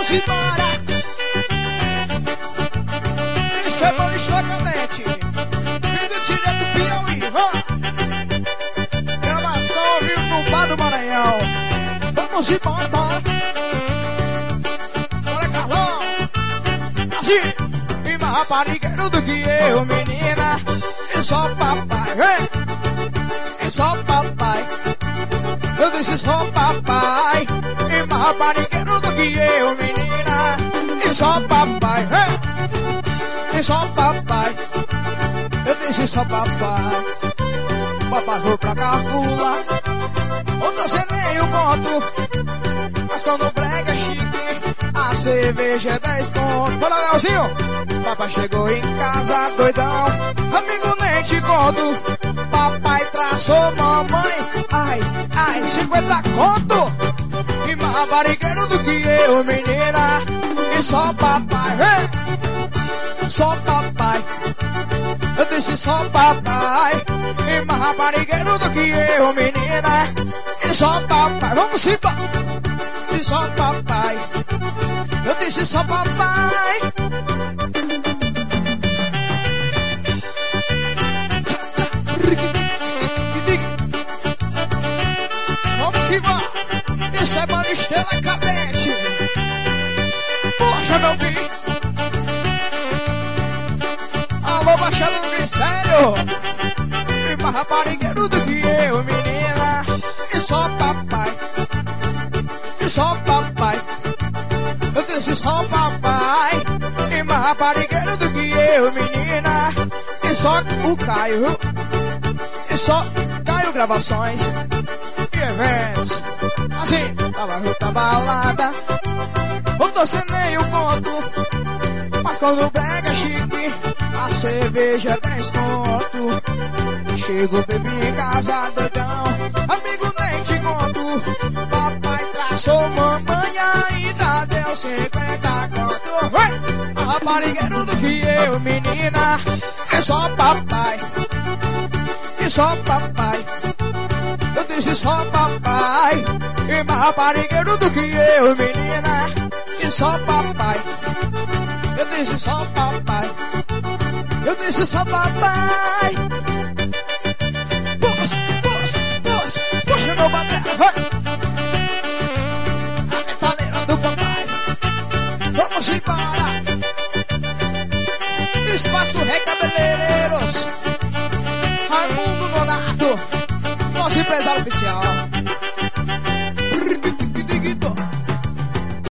Vamos embora. Isso é Banista Cadete. Vindo direto do Piauí. Gravação ao vivo no Bar do Maranhão. Vamos embora. Bora, Carlão. Assim. E mais raparigueiro do que eu, menina. E só papai, vem. E só papai. Eu disse só papai. E mais raparigueiro do que eu, menina. E só papai, vem. E só papai. Eu disse só papai. Papai foi pra Cafula. Outra cê nem o conto. Mas quando o brega é chique, a cerveja é 10 conto. Bora, Leozinho. Papai chegou em casa doidão. Amigo, nem te conto. Papai traçou mamãe. Ai, 50 conto. E mais raparigueiro do que eu, menina. E só papai, vem. Só papai. Eu disse só papai. E mais raparigueiro do que eu, menina. E só papai. Vamos embora. E só papai. Eu disse só papai. Vamos que vamos. Isso é Banista Cadete. Poxa, meu filho. Alô, baixado do Grissério. E mais raparigueiro do que eu, menina. E só papai. E só papai. Eu disse só papai. E mais raparigueiro do que eu, menina. E só o Caio. E só Caio Gravações e Eventos. Assim, tava ruta balada. Eu tô sem nem o conto. Mas quando brega chique, a cerveja é 10 conto. Chego, bebi em casa, doidão. Amigo, nem te conto. Papai traçou mamãe, ainda deu 50 conto. A raparigueiro do que eu, menina. É só papai. E só papai. Eu disse só papai. E mais raparigueiro do que eu, menina. E só papai. Eu disse só papai. Eu disse só papai. Puxa meu papel. A metaleira do papai. Vamos embora. Espaço Recabeleireiros. Raimundo Nonato. Nosso empresário oficial.